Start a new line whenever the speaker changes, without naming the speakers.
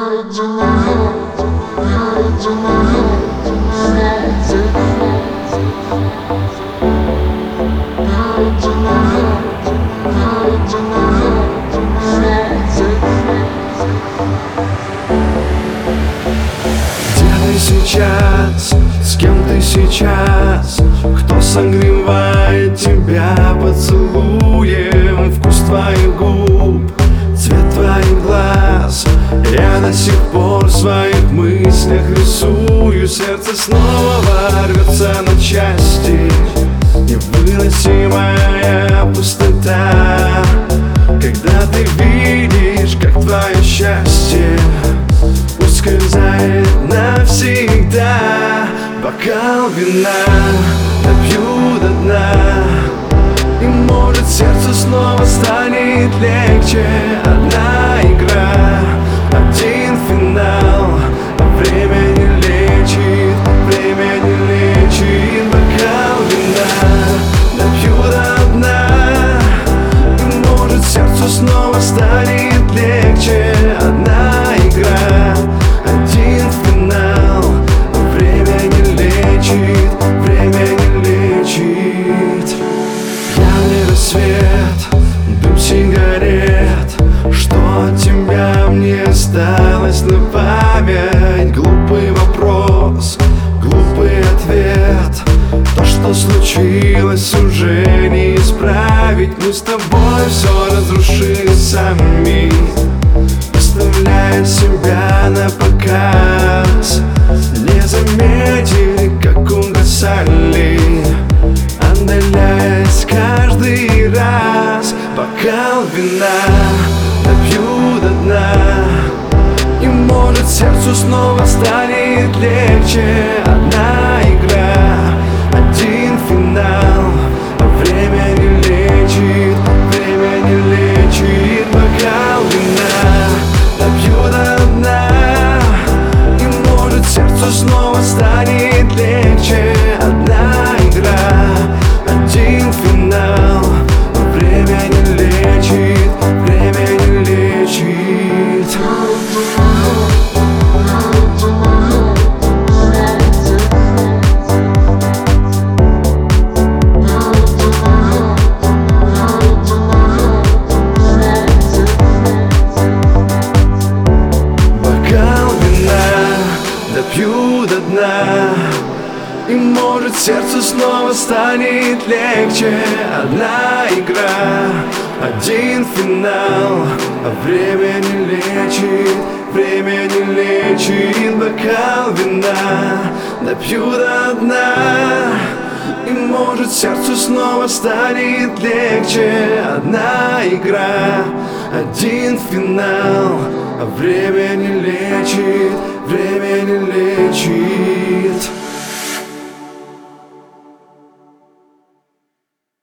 Сейчас, с кем ты сейчас? Кто согревает тебя поцелуем? Вкус твоих губ, цвет твоих глаз. Я до сих пор в своих мыслях рисую. Сердце снова рвется на части. Невыносимая пустота, когда ты видишь, как твое счастье ускользает навсегда. Бокал вина допью до дна, и может сердцу снова станет легче. Одна игра, один финал, а время не лечит, время не лечит. Бокал вина допью до дна, и может сердцу снова станет легче. Одна игра, один финал, время не лечит, время не лечит. Яркий рассвет, дым сигарет. Что от тебя мне осталось на память? Глупый вопрос, глупый ответ. То, что случилось, уже не исправить. Мы с тобой все разрушили сами, оставляя себя на показ. Не заметили, как угасали, отдаляясь каждый раз. Бокал вина допью до дна, и может сердцу снова станет легче. Одна игра, один финал, а время не лечит, время не лечит. Бокал вина допью до дна, и может сердцу снова станет легче. Одна игра, один финал, время не лечит, время не лечит. Допью до дна, и может сердцу снова станет легче. Одна игра, один финал, а время не лечит, время не лечит. Бокал вина допью до дна, и может сердцу снова станет легче. Одна игра, один финал, а время не лечит, время не лечит.